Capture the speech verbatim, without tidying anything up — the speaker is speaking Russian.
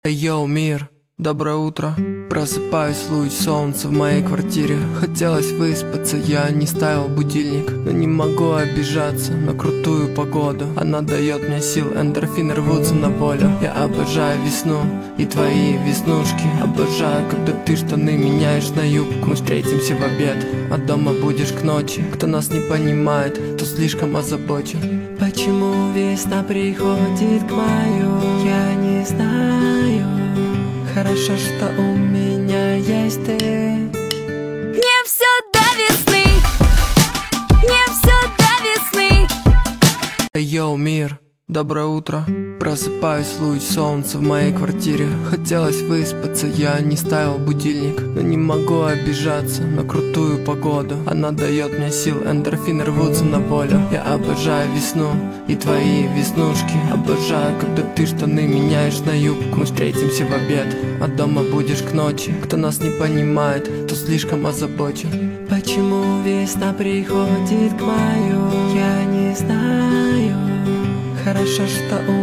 Йоу, мир, доброе утро. Просыпаюсь, луч солнца в моей квартире. Хотелось выспаться, я не ставил будильник, но не могу обижаться на крутую погоду. Она дает мне сил, эндорфины рвутся на волю. Я обожаю весну и твои веснушки. Обожаю, когда ты штаны меняешь на юбку. Мы встретимся в обед, а дома будешь к ночи. Кто нас не понимает, то слишком озабочен. Почему весна приходит к маю, я не знаю. Хорошо, что у меня есть ты. Мне все до весны, мне все до весны. Йоу, мир, доброе утро. Просыпаюсь, луч солнца в моей квартире. Хотелось выспаться, я не ставил будильник, но не могу обижаться на крутую погоду. Она дает мне сил, эндорфины рвутся на волю. Я обожаю весну и твои веснушки. Обожаю, когда ты штаны меняешь на юбку. Мы встретимся в обед, а дома будешь к ночи. Кто нас не понимает, то слишком озабочен. Почему весна приходит к маю, я не знаю. Хорошо, что у